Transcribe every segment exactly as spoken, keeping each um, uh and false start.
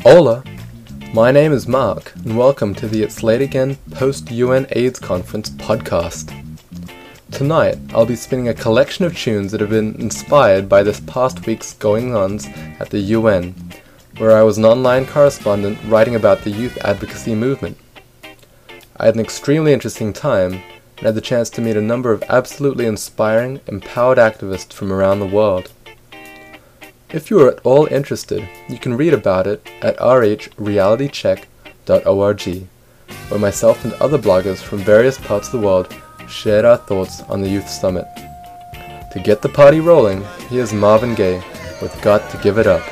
Hola! My name is Mark, and welcome to the It's Late Again Post-U N AIDS Conference podcast. Tonight, I'll be spinning a collection of tunes that have been inspired by this past week's goings-ons at the U N, where I was an online correspondent writing about the youth advocacy movement. I had an extremely interesting time, and had the chance to meet a number of absolutely inspiring, empowered activists from around the world. If you are at all interested, you can read about it at r h reality check dot org, where myself and other bloggers from various parts of the world shared our thoughts on the Youth Summit. To get the party rolling, here's Marvin Gaye with Got to Give It Up.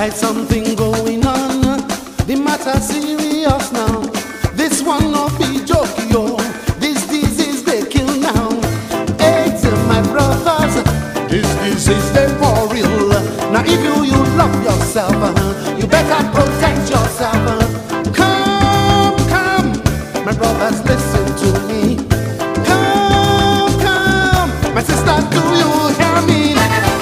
There's something going on, the matter serious now. This one not be joke, yo. This disease they kill now. AIDS, my brothers, this disease they for real. Now if you, you love yourself, uh, you better protect yourself. Uh. Come, come, my brothers, listen to me. Come, come, my sisters, do you hear me?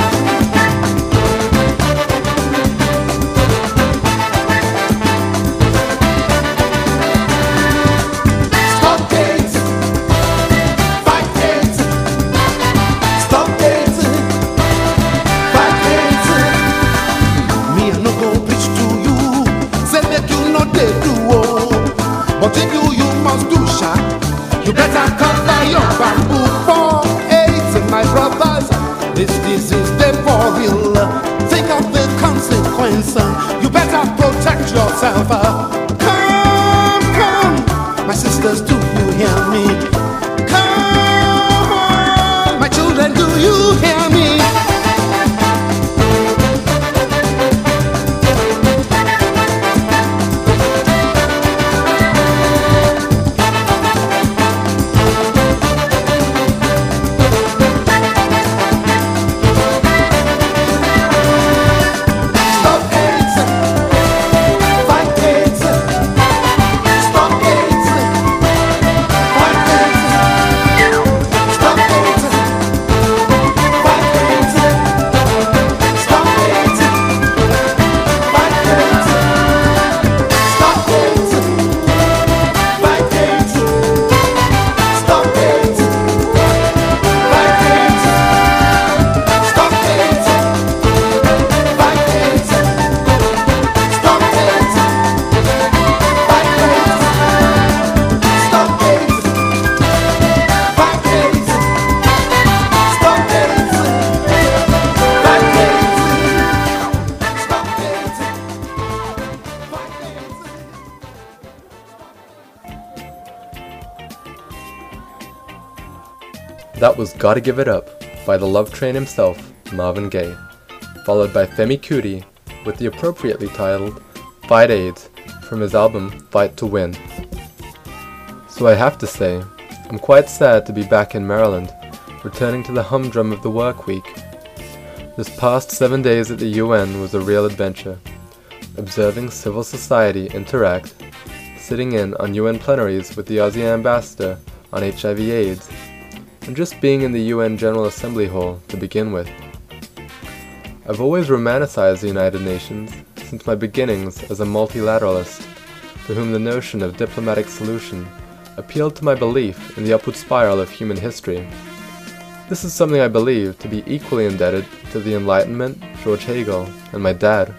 But if you, you must do sharp, you better cover your bamboo for AIDS, my brothers. This disease, they for real. Think of the consequence. You better protect yourself. Come, come, my sisters, do you hear me? Come on, my children, do you hear me? That was Gotta Give It Up by the Love Train himself, Marvin Gaye, followed by Femi Kuti with the appropriately titled Fight AIDS from his album Fight to Win. So I have to say, I'm quite sad to be back in Maryland, returning to the humdrum of the work week. This past seven days at the U N was a real adventure, observing civil society interact, sitting in on U N plenaries with the Aussie ambassador on H I V AIDS, and just being in the U N General Assembly Hall to begin with. I've always romanticized the United Nations since my beginnings as a multilateralist, for whom the notion of diplomatic solution appealed to my belief in the upward spiral of human history. This is something I believe to be equally indebted to the Enlightenment, George Hegel, and my dad.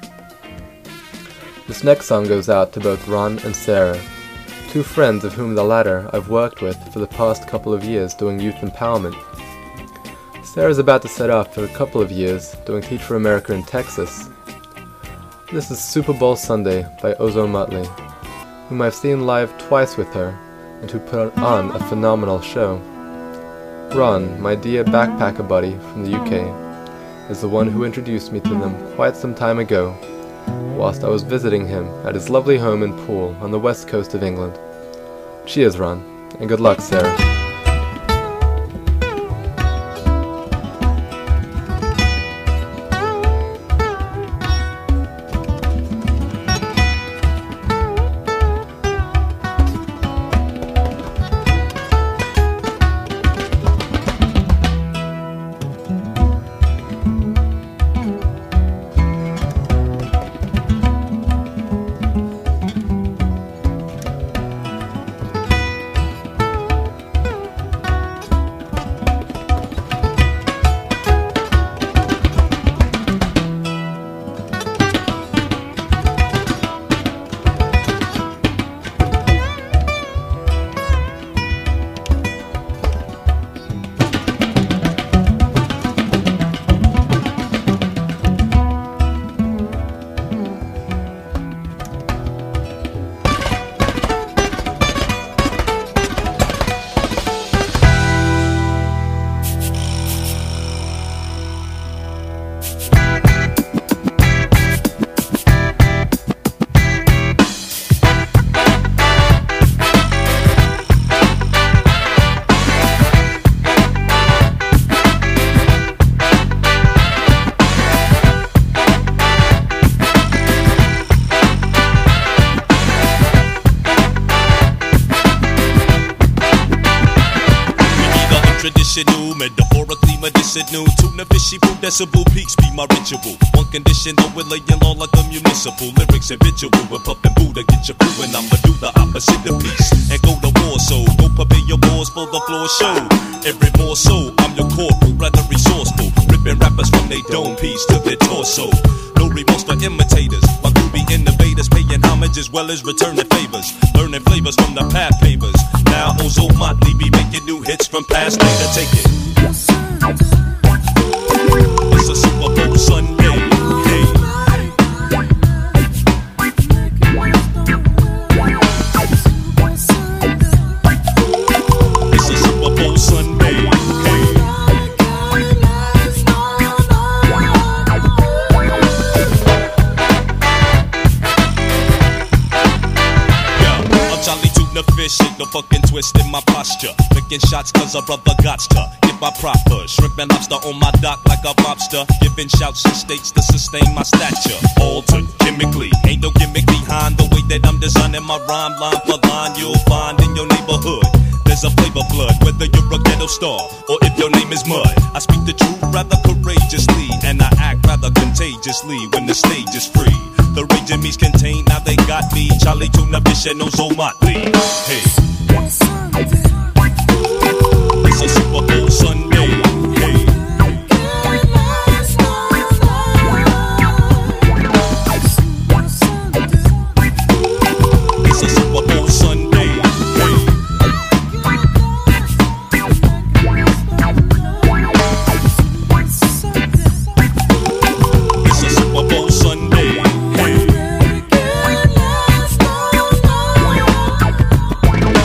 This next song goes out to both Ron and Sarah, two friends of whom the latter I've worked with for the past couple of years doing youth empowerment. Sarah's about to set off for a couple of years doing Teach for America in Texas. This is Super Bowl Sunday by Ozone Motley, whom I've seen live twice with her and who put on a phenomenal show. Ron, my dear backpacker buddy from the U K, is the one who introduced me to them quite some time ago, whilst I was visiting him at his lovely home in Poole on the west coast of England. Cheers, Ron, and good luck, Sarah. Metaphorically medicinal, tuna fishy food, decibel peaks be my ritual. One condition, though we're laying law like a municipal. Lyrics habitual, with puffin' Buddha, get your brew, and I'ma do the opposite of peace. And go to war, so go prepare your balls for the floor show. Every more so, I'm your corporal, rather resourceful. Ripping rappers from they dome piece to their torso. No remorse for imitators, my groovy innovators paying homage as well as returning favors. Learning flavors from the path pavers. Now Ozo Motley be making new hits from past data. Take it. It's a Super Bowl Sunday. Hey. It's a Super Bowl Sunday. Hey. The fish, shake no fucking twist in my posture. Picking shots cause a brother gots to get my proper. Shrimp and lobster on my dock like a mobster. Giving shouts and states to sustain my stature. Altered chemically, ain't no gimmick behind the way that I'm designing my rhyme. Line for line you'll find in your neighborhood. There's a flavor blood, whether you're a ghetto star or if your name is Mud. I speak the truth rather courageously, and I act rather contagiously when the stage is free. The rage in me's contained, now they got me. Charlie Tuna Fish and Ozo Motley. Hey. It's a Super Bowl Sunday. Hey. It's a Super Bowl Sunday. Hey. It's a Super Bowl Sunday. Hey.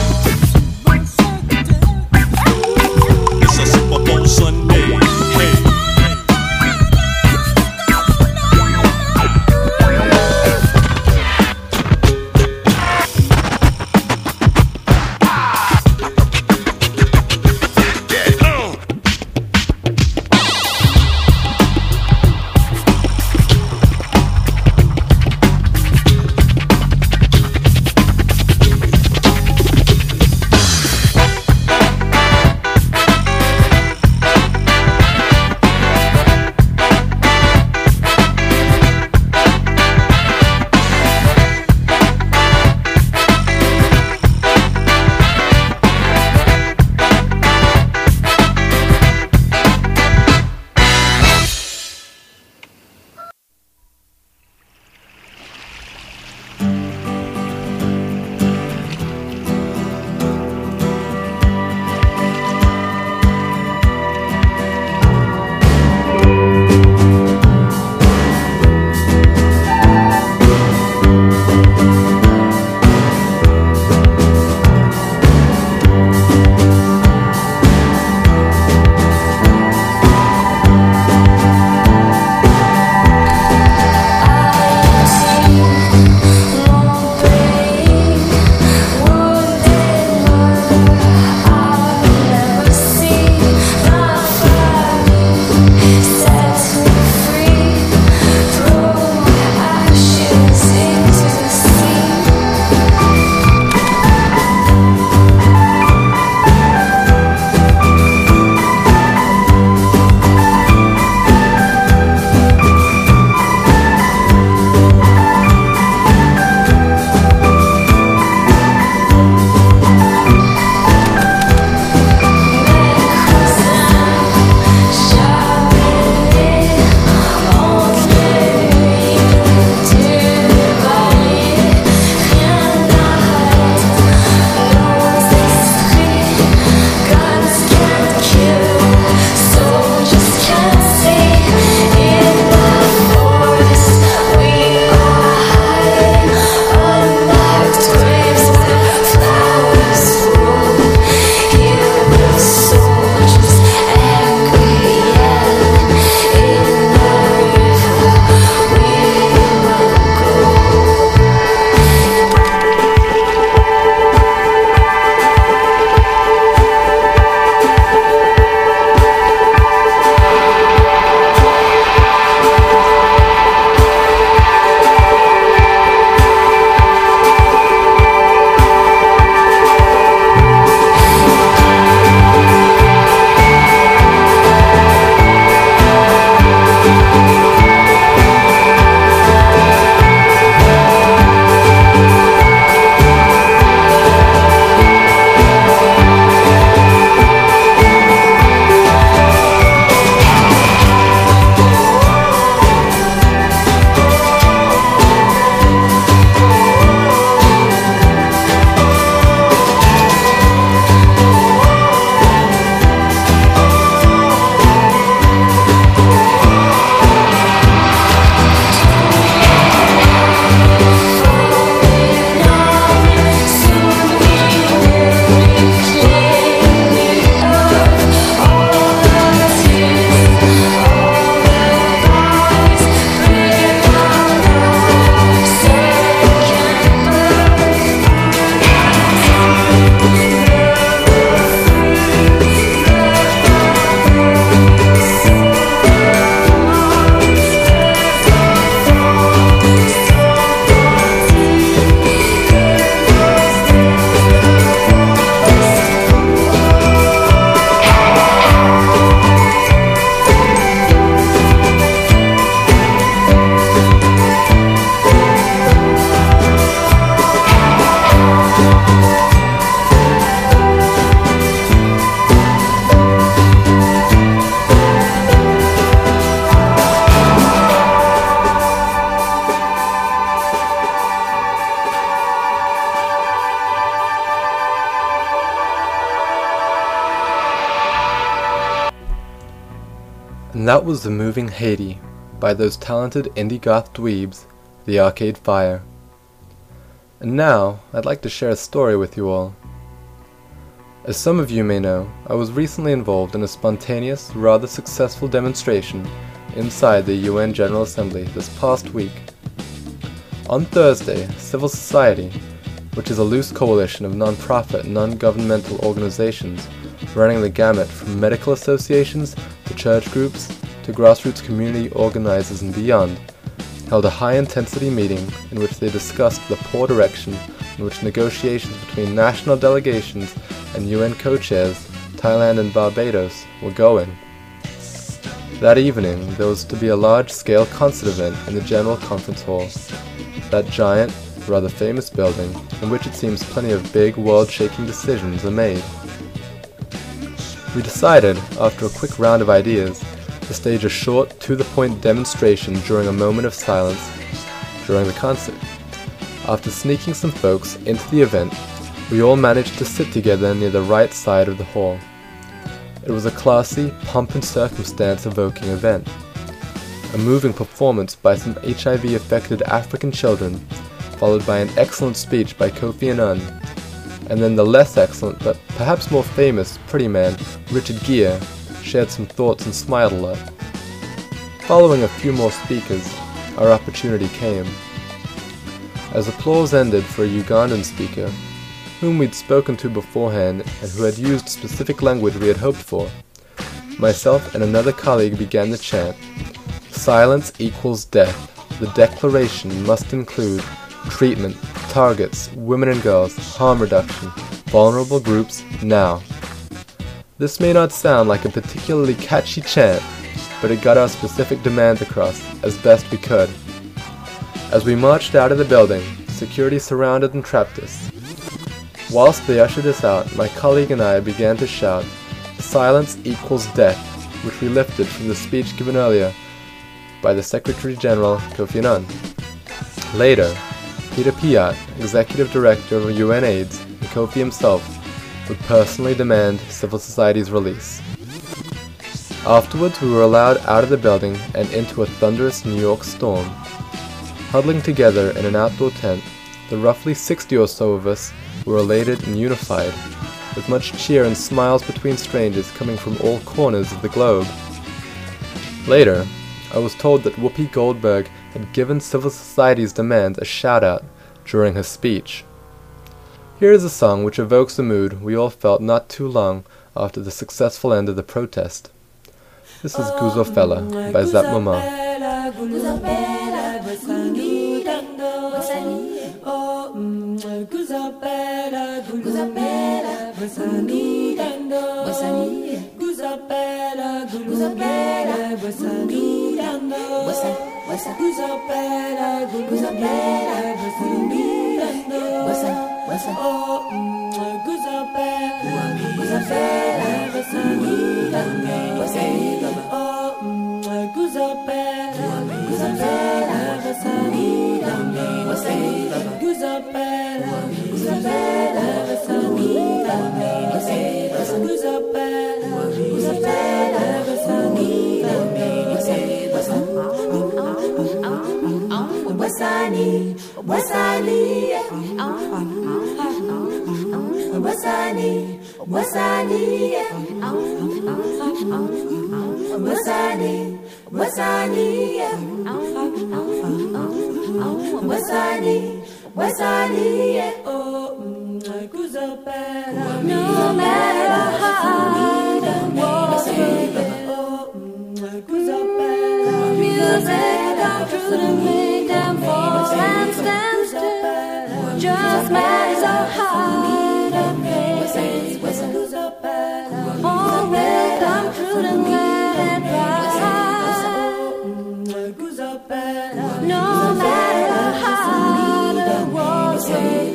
that was The Moving Haiti by those talented indie goth dweebs, The Arcade Fire. And now, I'd like to share a story with you all. As some of you may know, I was recently involved in a spontaneous, rather successful demonstration inside the U N General Assembly this past week. On Thursday, civil society, which is a loose coalition of non-profit, non-governmental organizations running the gamut from medical associations to church groups to grassroots community organizers and beyond, held a high-intensity meeting in which they discussed the poor direction in which negotiations between national delegations and U N co-chairs, Thailand and Barbados, were going. That evening, there was to be a large-scale concert event in the General Conference Hall, that giant, rather famous building in which it seems plenty of big, world-shaking decisions are made. We decided, after a quick round of ideas, to stage a short, to-the-point demonstration during a moment of silence during the concert. After sneaking some folks into the event, we all managed to sit together near the right side of the hall. It was a classy, pomp and circumstance evoking event. A moving performance by some H I V-affected African children, followed by an excellent speech by Kofi Annan, and then the less excellent but perhaps more famous pretty man, Richard Gere, shared some thoughts and smiled a lot. Following a few more speakers, our opportunity came. As applause ended for a Ugandan speaker, whom we'd spoken to beforehand and who had used specific language we had hoped for, myself and another colleague began the chant, "Silence equals death. The declaration must include treatment, targets, women and girls, harm reduction, vulnerable groups, now." This may not sound like a particularly catchy chant, but it got our specific demands across as best we could. As we marched out of the building, security surrounded and trapped us. Whilst they ushered us out, my colleague and I began to shout, "Silence equals death," which we lifted from the speech given earlier by the Secretary-General Kofi Annan. Later, Peter Piat, Executive Director of U N AIDS, and Kofi himself would personally demand civil society's release. Afterwards, we were allowed out of the building and into a thunderous New York storm. Huddling together in an outdoor tent, the roughly sixty or so of us were elated and unified, with much cheer and smiles between strangers coming from all corners of the globe. Later, I was told that Whoopi Goldberg had given civil society's demands a shout-out during her speech. Here is a song which evokes a mood we all felt not too long after the successful end of the protest. This is Guzofela by Zap Mama. Wasani, Wasani, Wasani, Wasani, Wasani, Wasani, Wasani, Wasani, oh, no matter how the walls oh, music come through to make them fall and stand still. Just matters how hard the faces all will come true to let it rise. No matter how the walls will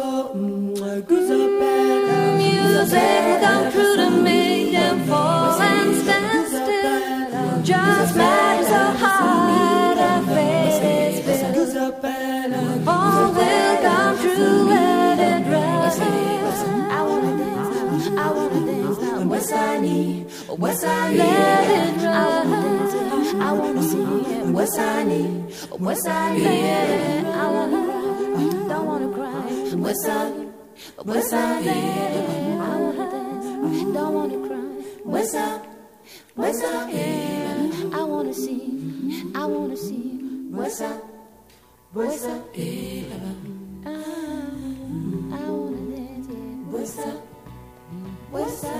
music will come true to make them fall and stand still. Just matters how hard the faces all will come true, let it rise. I wanna dance, I wanna dance now. What's I need, what's I need, let it rise. wanna see what's I need, what's I need. I wanna, don't wanna cry. What's up, what's I need. I wanna dance, don't wanna cry. What's up, what's up? I wanna see, I wanna see what's up, what's up? I, I wanna dance, yeah. What's up, what's up?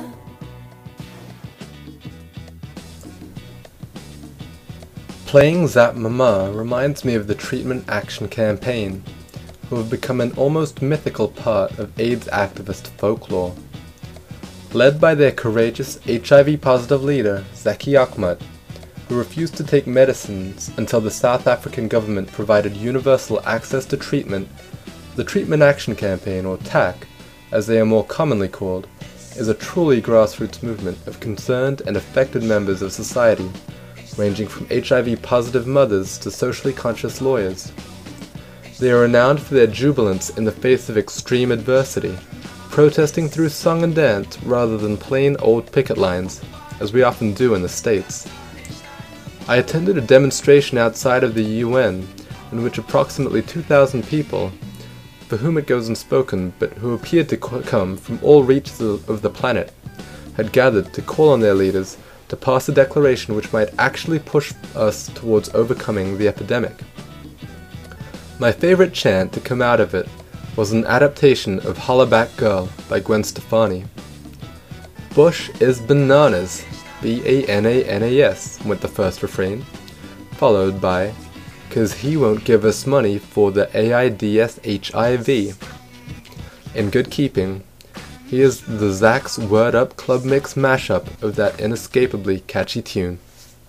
Playing Zap Mama reminds me of the Treatment Action Campaign, who have become an almost mythical part of AIDS activist folklore. Led by their courageous H I V-positive leader, Zaki Ahmad, who refused to take medicines until the South African government provided universal access to treatment, the Treatment Action Campaign, or T A C, as they are more commonly called, is a truly grassroots movement of concerned and affected members of society, ranging from H I V-positive mothers to socially conscious lawyers. They are renowned for their jubilance in the face of extreme adversity, protesting through song and dance rather than plain old picket lines, as we often do in the States. I attended a demonstration outside of the U N in which approximately two thousand people, for whom it goes unspoken but who appeared to come from all reaches of the planet, had gathered to call on their leaders to pass a declaration which might actually push us towards overcoming the epidemic. My favorite chant to come out of it was an adaptation of Holla Back Girl by Gwen Stefani. Bush is bananas, B A N A N A S, went the first refrain, followed by, 'cause he won't give us money for the AIDS H I V. In good keeping, here's the Zach's Word Up Club Mix mashup of that inescapably catchy tune.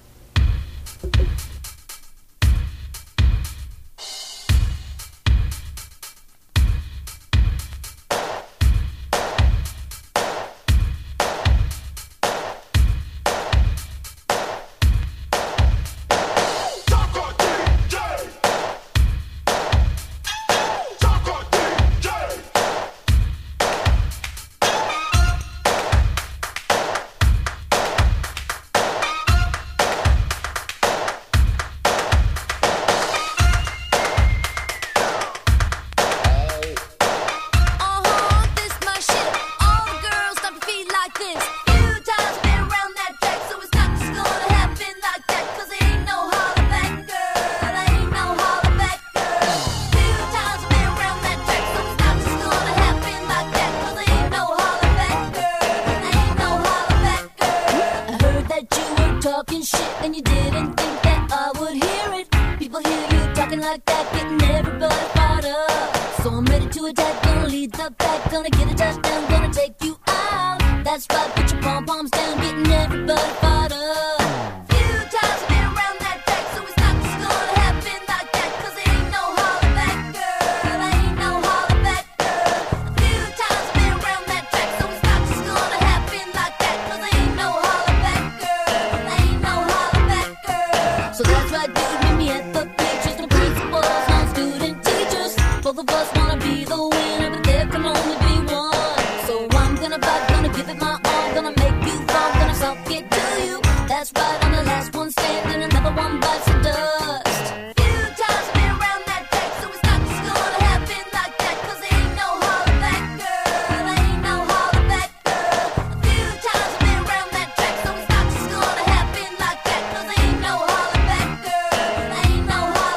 Talking shit and you didn't think that I would hear it. People hear you talking like that, getting everybody fired up. So I'm ready to attack, gonna lead the pack, gonna get a touchdown, gonna take you out. That's right, put your pom-poms down, getting everybody fired up. Few times I've been around that track, so it's not just gonna happen like that. 'Cause there ain't no holler back, girl, ain't no holler back, girl. A few times I've been around that track, so it's not just gonna happen like that. 'Cause there ain't no holler back, girl, ain't no holler back, girl. So that's right, dude, meet me at the pictures, the principals, non-student teachers. Both of us wanna be the winner, but there can only be one. So I'm gonna fight, gonna give it my all, gonna make you fall, gonna suck it to you. That's right, I'm the last one standing, another one bites the dust. Few times I've been around that track, so it's not just gonna happen like that. 'Cause there ain't no holler back, girl, ain't no holler back, girl. A few times I've been around that track, so it's not just gonna happen like that. 'Cause there ain't no holler back, girl, ain't no holler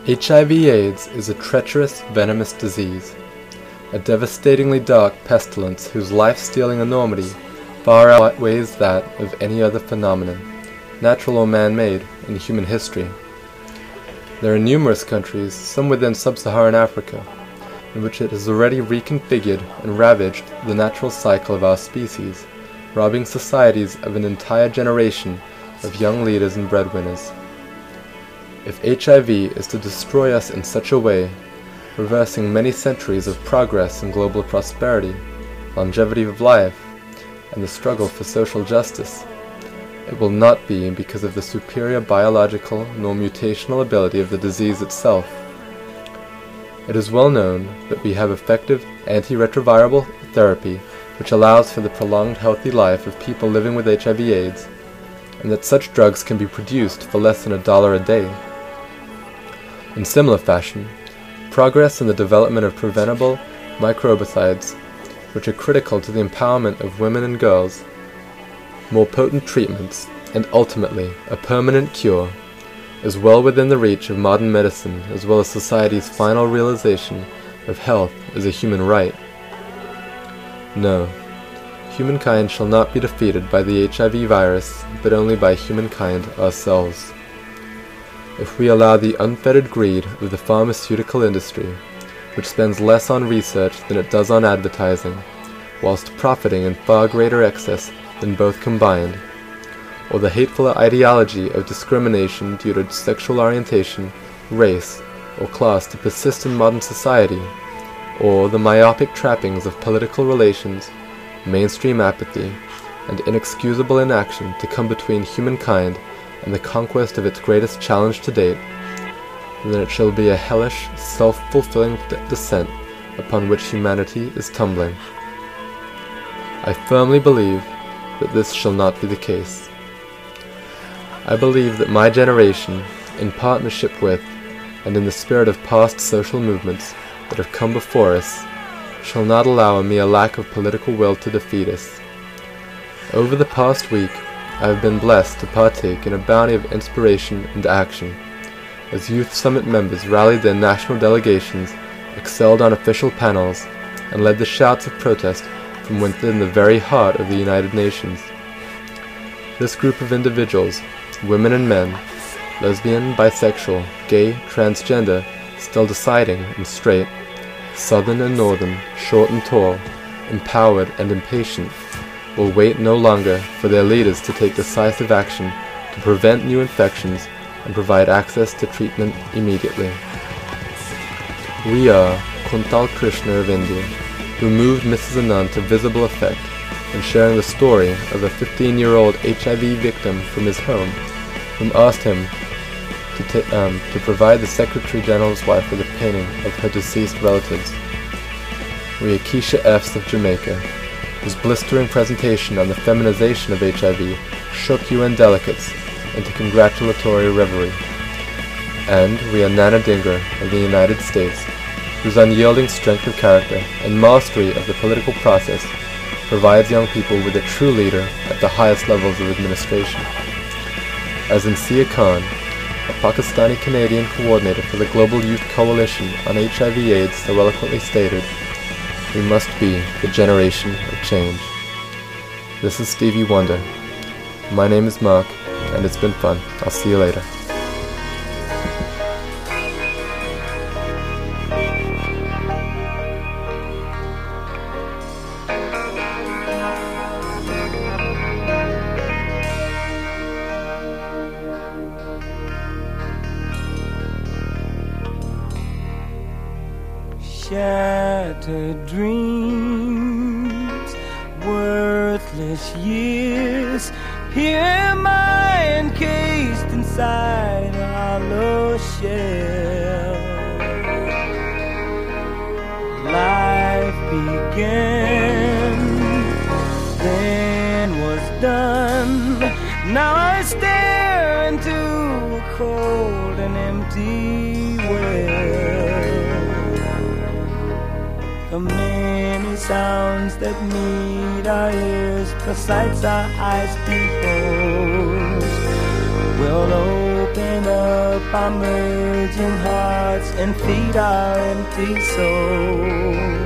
H I V AIDS is a treacherous, venomous disease, a devastatingly dark pestilence whose life-stealing enormity far outweighs that of any other phenomenon, natural or man-made, in human history. There are numerous countries, some within sub-Saharan Africa, in which it has already reconfigured and ravaged the natural cycle of our species, robbing societies of an entire generation of young leaders and breadwinners. If H I V is to destroy us in such a way, reversing many centuries of progress and global prosperity, longevity of life, and the struggle for social justice, it will not be because of the superior biological nor mutational ability of the disease itself. It is well known that we have effective antiretroviral therapy which allows for the prolonged healthy life of people living with H I V AIDS, and that such drugs can be produced for less than a dollar a day. In similar fashion, progress in the development of preventable microbicides, which are critical to the empowerment of women and girls, more potent treatments, and ultimately a permanent cure, is well within the reach of modern medicine as well as society's final realization of health as a human right. No, humankind shall not be defeated by the H I V virus, but only by humankind ourselves. If we allow the unfettered greed of the pharmaceutical industry, which spends less on research than it does on advertising, whilst profiting in far greater excess than both combined, or the hateful ideology of discrimination due to sexual orientation, race, or class to persist in modern society, or the myopic trappings of political relations, mainstream apathy, and inexcusable inaction to come between humankind and the conquest of its greatest challenge to date, then it shall be a hellish, self-fulfilling de- descent upon which humanity is tumbling. I firmly believe that this shall not be the case. I believe that my generation, in partnership with, and in the spirit of past social movements that have come before us, shall not allow a mere lack of political will to defeat us. Over the past week, I have been blessed to partake in a bounty of inspiration and action, as Youth Summit members rallied their national delegations, excelled on official panels, and led the shouts of protest from within the very heart of the United Nations. This group of individuals, women and men, lesbian, bisexual, gay, transgender, still deciding and straight, southern and northern, short and tall, empowered and impatient, will wait no longer for their leaders to take decisive action to prevent new infections and provide access to treatment immediately. We are Kuntal Krishna of India, who moved Missus Anand to visible effect in sharing the story of a fifteen-year-old H I V victim from his home, whom asked him to, ta- um, to provide the Secretary General's wife with a painting of her deceased relatives. We are Keisha F's of Jamaica, whose blistering presentation on the feminization of H I V shook U N delegates into congratulatory reverie. And we are Nana Dingra of the United States, whose unyielding strength of character and mastery of the political process provides young people with a true leader at the highest levels of administration. As Insia Khan, a Pakistani-Canadian coordinator for the Global Youth Coalition on H I V AIDS so eloquently stated, we must be the generation of change. This is Stevie Wonder. My name is Mark, and it's been fun. I'll see you later. Shattered dreams, worthless years, here am I encased inside a hollow shell. Life began, then was done. Now I stare into a cold and empty well. The many sounds that meet our ears, besides our eyes behold, will open up our merging hearts. hearts and feed our empty souls.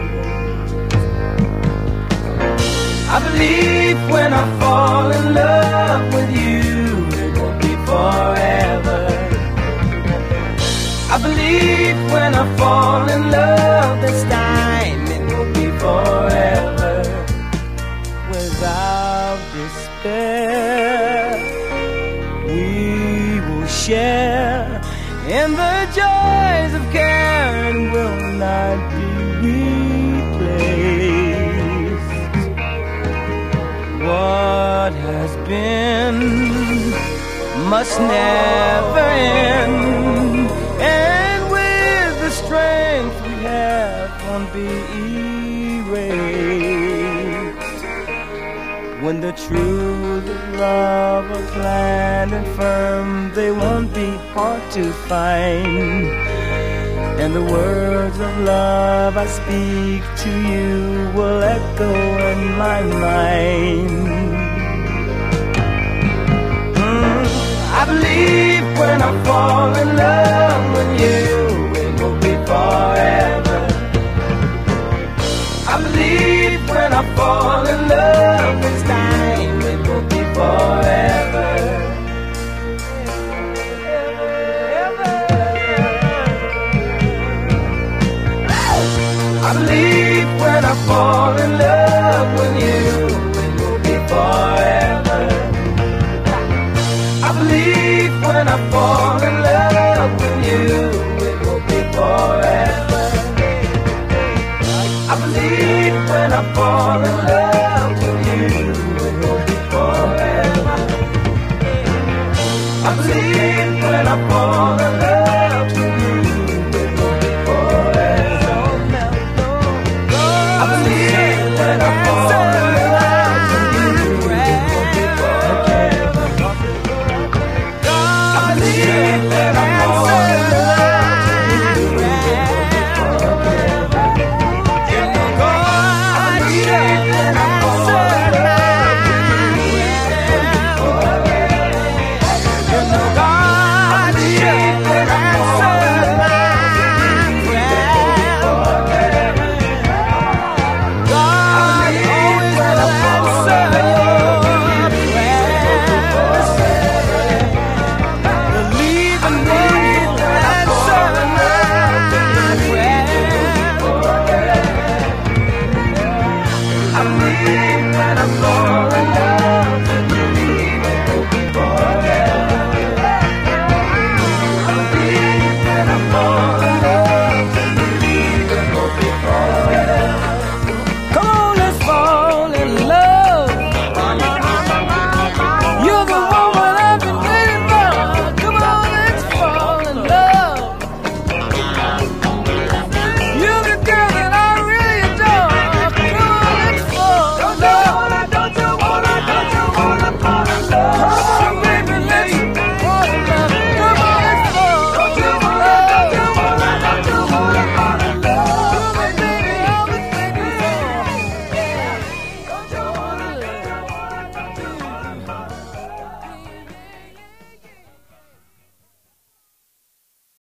I believe when I fall in love with you, it won't be forever. I believe when I fall in love this time, it will be forever. Without despair, we will share in the joys of care and will not be replaced. What has been must never end, and with the strength we have won't be erased. When the truth of love are planned and firm, they won't be hard to find, and the words of love I speak to you will echo in my mind. I believe when I fall in love with you, it will be forever. I believe when I fall in love this time, it will be forever. I believe when I fall in love with you, it will be forever. I believe when I fall in love with you, it will be forever. I believe when I fall in love with you, it will be forever. I believe when I fall in love with you.